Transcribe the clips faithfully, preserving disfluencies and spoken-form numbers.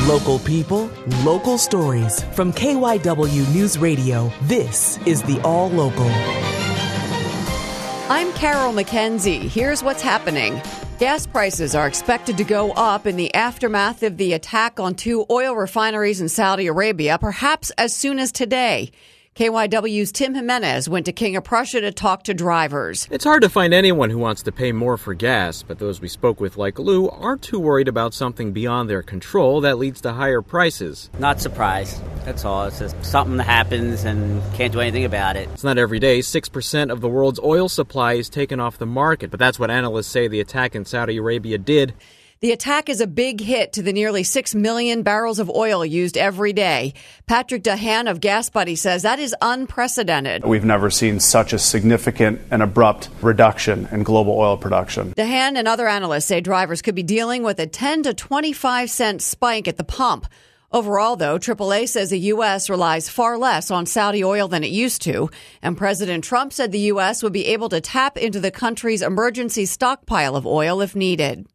Local people, local stories. From K Y W News Radio, this is the All Local. I'm Carol McKenzie. Here's what's happening. Gas prices are expected to go up in the aftermath of the attack on two oil refineries in Saudi Arabia, perhaps as soon as today. K Y W's Tim Jimenez went to King of Prussia to talk to drivers. It's hard to find anyone who wants to pay more for gas, but those we spoke with, like Lou, aren't too worried about something beyond their control that leads to higher prices. Not surprised. That's all. It's just something that happens and can't do anything about it. It's not every day. six percent of the world's oil supply is taken off the market, but that's what analysts say the attack in Saudi Arabia did. The attack is a big hit to the nearly six million barrels of oil used every day. Patrick Dahan of Gas Buddy says that is unprecedented. We've never seen such a significant and abrupt reduction in global oil production. Dahan and other analysts say drivers could be dealing with a ten to twenty-five cent spike at the pump. Overall, though, triple A says the U S relies far less on Saudi oil than it used to, and President Trump said the U S would be able to tap into the country's emergency stockpile of oil if needed.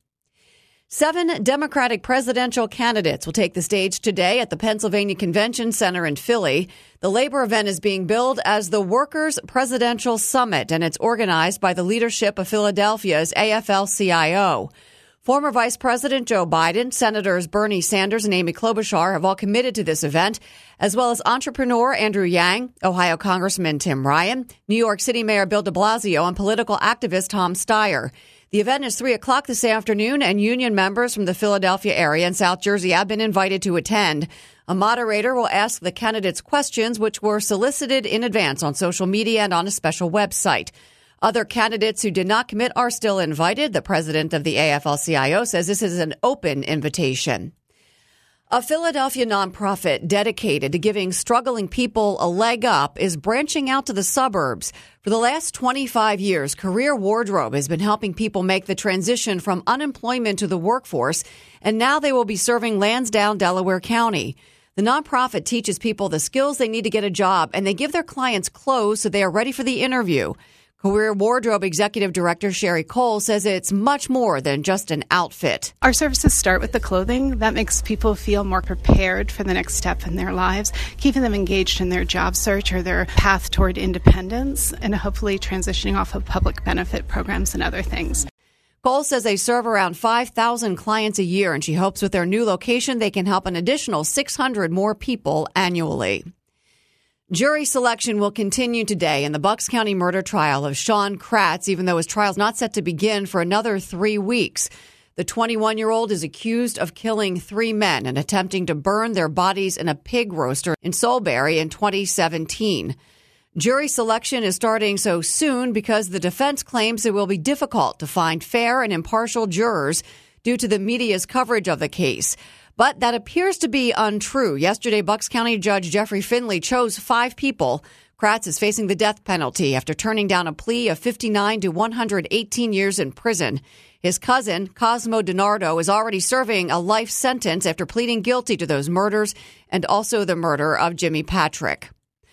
Seven Democratic presidential candidates will take the stage today at the Pennsylvania Convention Center in Philly. The labor event is being billed as the Workers' Presidential Summit, and it's organized by the leadership of Philadelphia's A F L C I O. Former Vice President Joe Biden, Senators Bernie Sanders and Amy Klobuchar have all committed to this event, as well as entrepreneur Andrew Yang, Ohio Congressman Tim Ryan, New York City Mayor Bill de Blasio, and political activist Tom Steyer. The event is three o'clock this afternoon, and union members from the Philadelphia area and South Jersey have been invited to attend. A moderator will ask the candidates questions, which were solicited in advance on social media and on a special website. Other candidates who did not commit are still invited. The president of the A F L C I O says this is an open invitation. A Philadelphia nonprofit dedicated to giving struggling people a leg up is branching out to the suburbs. For the last twenty-five years, Career Wardrobe has been helping people make the transition from unemployment to the workforce, and now they will be serving Lansdowne, Delaware County. The nonprofit teaches people the skills they need to get a job, and they give their clients clothes so they are ready for the interview. Career Wardrobe Executive Director Sherry Cole says it's much more than just an outfit. Our services start with the clothing. That makes people feel more prepared for the next step in their lives, keeping them engaged in their job search or their path toward independence, and hopefully transitioning off of public benefit programs and other things. Cole says they serve around five thousand clients a year, and she hopes with their new location they can help an additional six hundred more people annually. Jury selection will continue today in the Bucks County murder trial of Sean Kratz, even though his trial is not set to begin for another three weeks. The twenty-one-year-old is accused of killing three men and attempting to burn their bodies in a pig roaster in Solebury in twenty seventeen. Jury selection is starting so soon because the defense claims it will be difficult to find fair and impartial jurors due to the media's coverage of the case. But that appears to be untrue. Yesterday, Bucks County Judge Jeffrey Finley chose five people. Kratz is facing the death penalty after turning down a plea of fifty-nine to one hundred eighteen years in prison. His cousin, Cosmo DiNardo, is already serving a life sentence after pleading guilty to those murders and also the murder of Jimmy Patrick.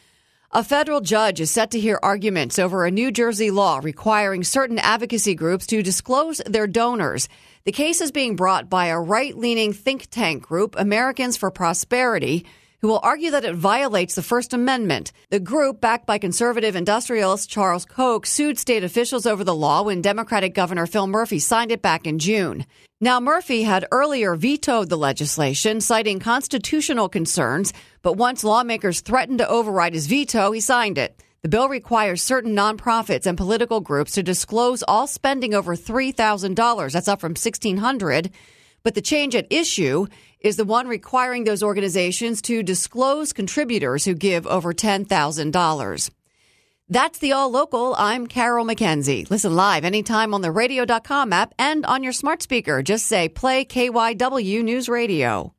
A federal judge is set to hear arguments over a New Jersey law requiring certain advocacy groups to disclose their donors. The case is being brought by a right-leaning think tank group, Americans for Prosperity, who will argue that it violates the First Amendment. The group, backed by conservative industrialist Charles Koch, sued state officials over the law when Democratic Governor Phil Murphy signed it back in June. Now, Murphy had earlier vetoed the legislation, citing constitutional concerns, but once lawmakers threatened to override his veto, he signed it. The bill requires certain nonprofits and political groups to disclose all spending over three thousand dollars. That's up from sixteen hundred dollars. But the change at issue is the one requiring those organizations to disclose contributors who give over ten thousand dollars. That's the All Local. I'm Carol McKenzie. Listen live anytime on the radio dot com app and on your smart speaker. Just say play K Y W News Radio.